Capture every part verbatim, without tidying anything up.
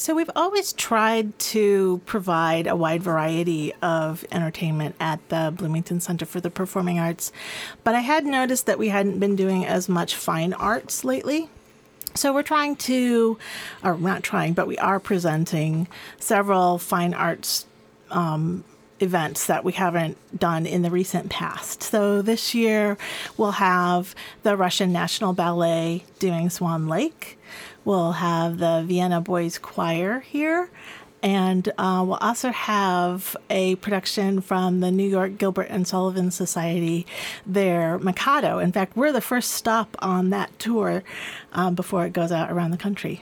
So we've always tried to provide a wide variety of entertainment at the Bloomington Center for the Performing Arts, but I had noticed that we hadn't been doing as much fine arts lately. So we're trying to, or not trying, but we are presenting several fine arts um, events that we haven't done in the recent past. So this year we'll have the Russian National Ballet doing Swan Lake. We'll have the Vienna Boys Choir here. And uh, we'll also have a production from the New York Gilbert and Sullivan Society, their Mikado. In fact, we're the first stop on that tour um, before it goes out around the country.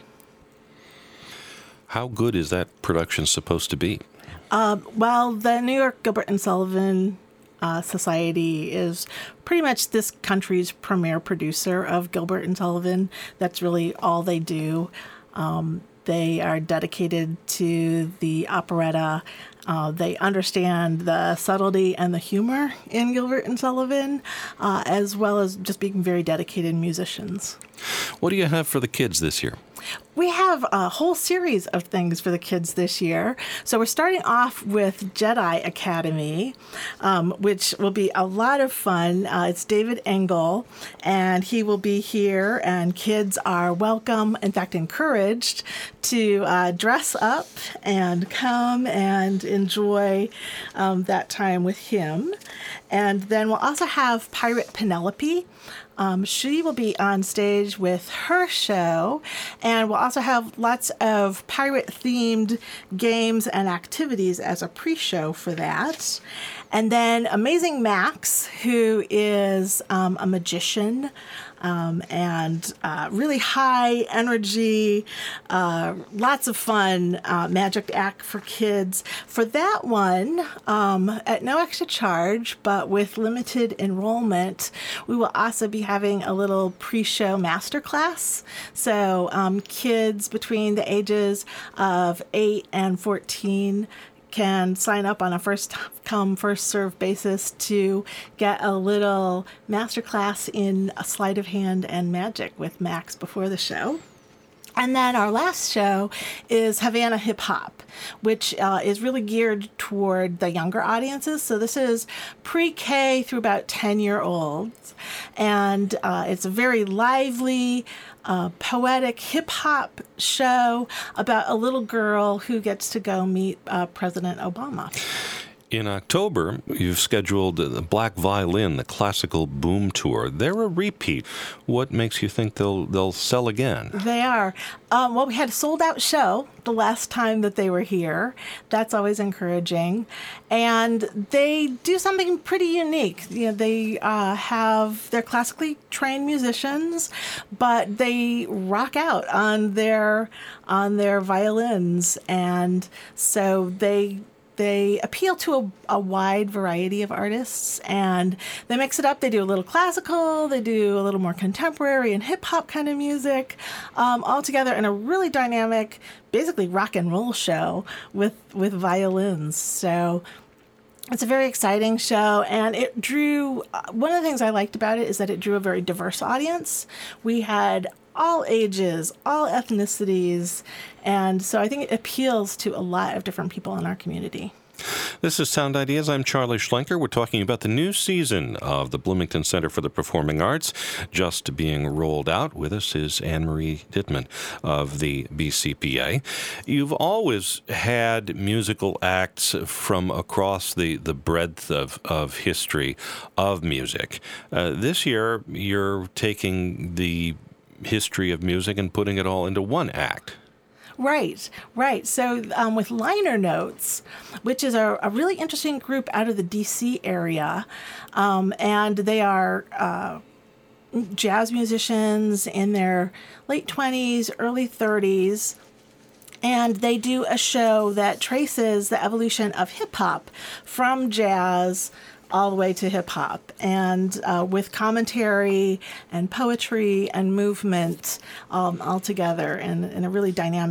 How good is that production supposed to be? Uh, well, the New York Gilbert and Sullivan uh, Society is pretty much this country's premier producer of Gilbert and Sullivan. That's really all they do. Um, they are dedicated to the operetta. Uh, they understand the subtlety and the humor in Gilbert and Sullivan, uh, as well as just being very dedicated musicians. What do you have for the kids this year? We have a whole series of things for the kids this year. So we're starting off with Jedi Academy, um, which will be a lot of fun. Uh, it's David Engel, and he will be here, and kids are welcome, in fact, encouraged to uh, dress up and come and enjoy um, that time with him. And then we'll also have Pirate Penelope. Um, she will be on stage with her show, and we'll also have lots of pirate-themed games and activities as a pre-show for that. And then Amazing Max, who is um, a magician um, and uh, really high energy, uh, lots of fun uh, magic act for kids. For that one, um, at no extra charge, but with limited enrollment, we will also be having a little pre-show masterclass. So um, kids between the ages of eight and fourteen can sign up on a first-come, first-served basis to get a little masterclass in a sleight of hand and magic with Max before the show. And then our last show is Havana Hip Hop, which uh, is really geared toward the younger audiences. So this is pre-K through about ten-year-olds. And uh, it's a very lively, uh, poetic hip-hop show about a little girl who gets to go meet uh, President Obama. In October, you've scheduled the Black Violin, the Classical Boom Tour. They're a repeat. What makes you think they'll they'll sell again? They are. Um, well, we had a sold-out show the last time that they were here. That's always encouraging. And they do something pretty unique. You know, they uh, have, they're classically trained musicians, but they rock out on their on their violins. And so they... They appeal to a, a wide variety of artists, and they mix it up. They do a little classical, they do a little more contemporary and hip-hop kind of music, um, all together in a really dynamic, basically rock and roll show with, with violins. So it's a very exciting show, and it drew, uh, one of the things I liked about it is that it drew a very diverse audience. We had all ages, all ethnicities, and so I think it appeals to a lot of different people in our community. This is Sound Ideas. I'm Charlie Schlenker. We're talking about the new season of the Bloomington Center for the Performing Arts, just being rolled out. With us is Anne-Marie Dittman of the B C P A. You've always had musical acts from across the, the breadth of, of history of music. Uh, this year, you're taking the history of music and putting it all into one act. Right, right. So um, with Liner Notes, which is a, a really interesting group out of the D C area, um, and they are uh, jazz musicians in their late twenties, early thirties, and they do a show that traces the evolution of hip-hop from jazz all the way to hip-hop, and uh, with commentary and poetry and movement um, all together in, in a really dynamic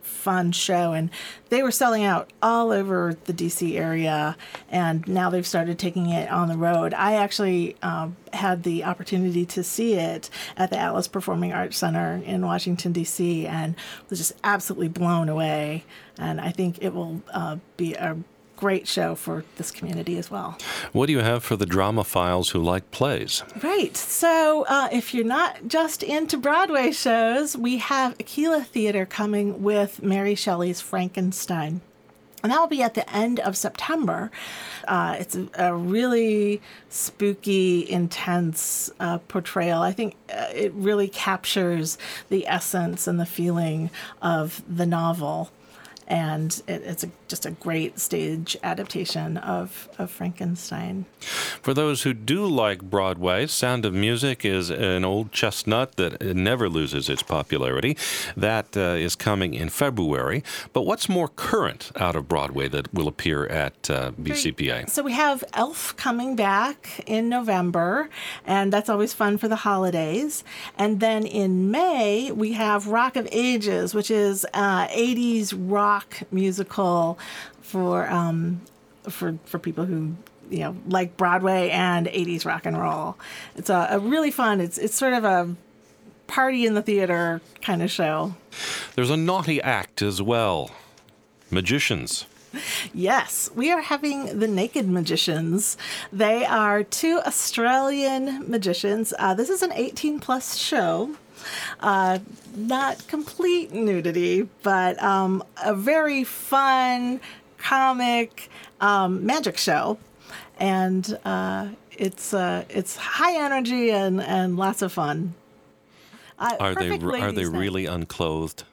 fun show, and they were selling out all over the D C area, and now they've started taking it on the road. I actually um, had the opportunity to see it at the Atlas Performing Arts Center in Washington, D C, and was just absolutely blown away, and I think it will uh, be a great show for this community as well. What do you have for the dramaphiles who like plays? Right. So uh, if you're not just into Broadway shows, we have Aquila Theater coming with Mary Shelley's Frankenstein. And that will be at the end of September. Uh, it's a, a really spooky, intense uh, portrayal. I think uh, it really captures the essence and the feeling of the novel. And it, it's a, just a great stage adaptation of, of Frankenstein. For those who do like Broadway, Sound of Music is an old chestnut that never loses its popularity. That uh, is coming in February. But what's more current out of Broadway that will appear at uh, B C P A? So we have Elf coming back in November, and that's always fun for the holidays. And then in May, we have Rock of Ages, which is uh, eighties rock musical for um, for for people who you know like Broadway and eighties rock and roll. It's a, a really fun. It's it's sort of a party in the theater kind of show. There's a naughty act as well. Magicians. Yes, we are having the Naked Magicians. They are two Australian magicians. Uh, this is an eighteen plus show. Uh, not complete nudity, but um, a very fun comic um, magic show, and uh, it's uh, it's high energy and, and lots of fun. Uh, are they are they night. really unclothed?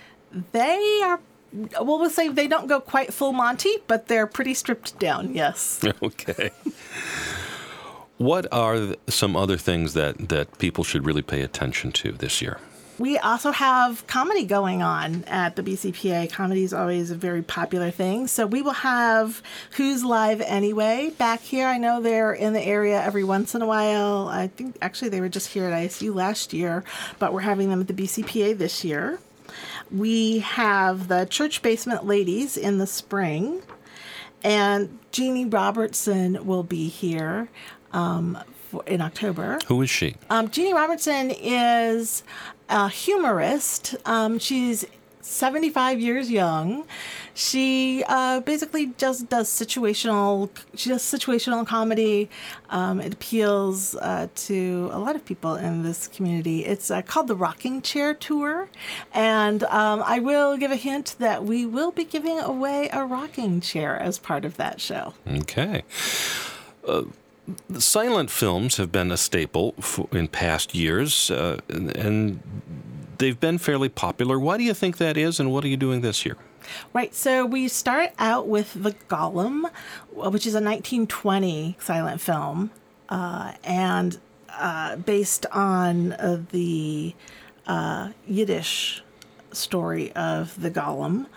They are. Well, we'll say they don't go quite full Monty, but they're pretty stripped down. Yes. Okay. What are some other things that, that people should really pay attention to this year? We also have comedy going on at the B C P A. Comedy is always a very popular thing. So we will have Who's Live Anyway back here. I know they're in the area every once in a while. I think actually they were just here at I S U last year, but we're having them at the B C P A this year. We have the Church Basement Ladies in the spring, and Jeannie Robertson will be here um, for, in October. Who is she? Um, Jeannie Robertson is a humorist. Um, she's seventy-five years young. She uh, basically just does situational. She does situational comedy. Um, it appeals uh, to a lot of people in this community. It's uh, called the Rocking Chair Tour, and um, I will give a hint that we will be giving away a rocking chair as part of that show. Okay. Uh, silent films have been a staple for, in past years, uh, and, and they've been fairly popular. Why do you think that is, and what are you doing this year? Right, so we start out with The Golem, which is a nineteen twenty silent film, uh, and uh, based on uh, the uh, Yiddish story of the Golem.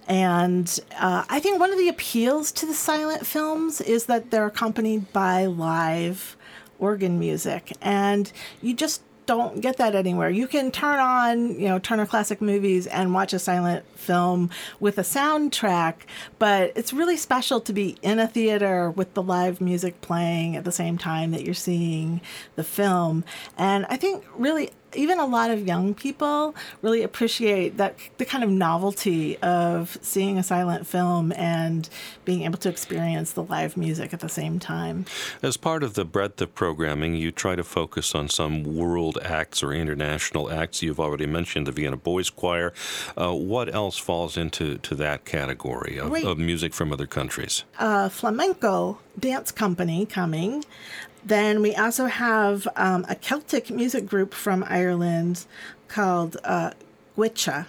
And uh, I think one of the appeals to the silent films is that they're accompanied by live organ music, and you just don't get that anywhere. You can turn on, you know, Turner Classic Movies and watch a silent film with a soundtrack, but it's really special to be in a theater with the live music playing at the same time that you're seeing the film. And I think really even a lot of young people really appreciate that the kind of novelty of seeing a silent film and being able to experience the live music at the same time. As part of the breadth of programming, you try to focus on some world acts or international acts. You've already mentioned the Vienna Boys Choir. Uh, what else falls into to that category of, right. of music from other countries? A flamenco dance company coming. Then we also have um, a Celtic music group from Ireland called uh, Gwicha.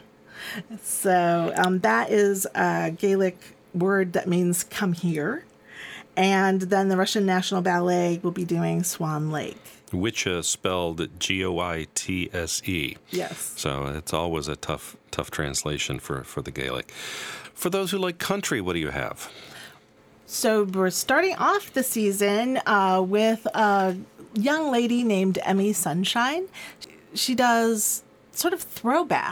So um, that is a Gaelic word that means come here. And then the Russian National Ballet will be doing Swan Lake. Gwicha spelled G O I T S E. Yes. So it's always a tough, tough translation for, for the Gaelic. For those who like country, what do you have? So we're starting off the season uh, with a young lady named Emmy Sunshine. She does sort of throwback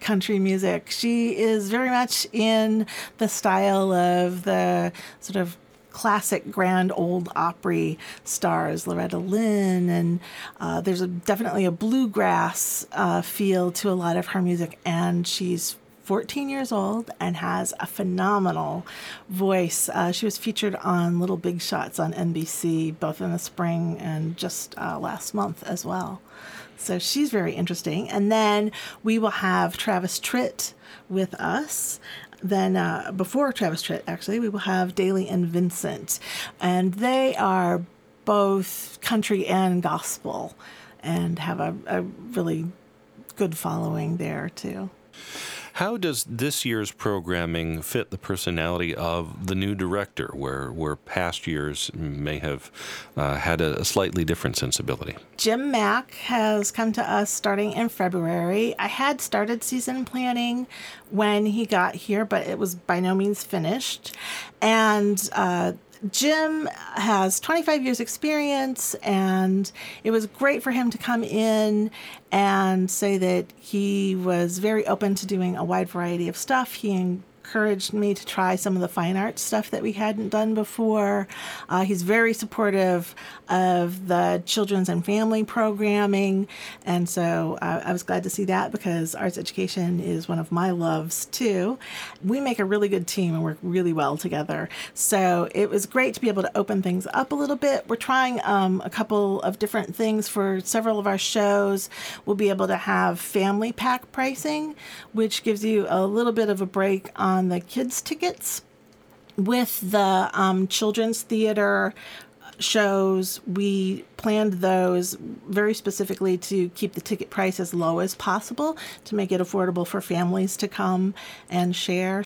country music. She is very much in the style of the sort of classic grand old Opry stars, Loretta Lynn, and uh, there's a, definitely a bluegrass uh, feel to a lot of her music, and she's fourteen years old and has a phenomenal voice. Uh, she was featured on Little Big Shots on N B C both in the spring and just uh, last month as well. So she's very interesting. And then we will have Travis Tritt with us. Then uh, before Travis Tritt, actually, we will have Daly and Vincent. And they are both country and gospel and have a, a really good following there, too. How does this year's programming fit the personality of the new director, where where past years may have uh, had a, a slightly different sensibility? Jim Mack has come to us starting in February. I had started season planning when he got here, but it was by no means finished. And uh, Jim has twenty-five years experience, and it was great for him to come in and say that he was very open to doing a wide variety of stuff. He encouraged me to try some of the fine arts stuff that we hadn't done before. Uh, he's very supportive of the children's and family programming, and so uh, I was glad to see that because arts education is one of my loves too. We make a really good team and work really well together, so it was great to be able to open things up a little bit. We're trying um, a couple of different things for several of our shows. We'll be able to have family pack pricing, which gives you a little bit of a break on the kids' tickets. With the um, children's theater shows, we planned those very specifically to keep the ticket price as low as possible to make it affordable for families to come and share.